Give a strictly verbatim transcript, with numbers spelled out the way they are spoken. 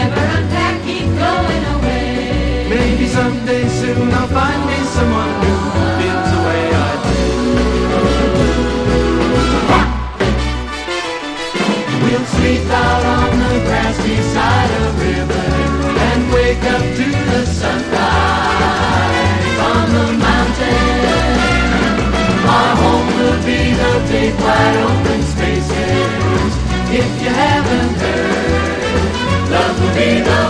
never unpack, keep going away. Maybe someday soon I'll find me someone who feels the way I do. We'll sleep out on the grass beside a river and wake up to the sunrise on the mountain. Our home will be the big wide open spaces. If you haven't heard, love will be the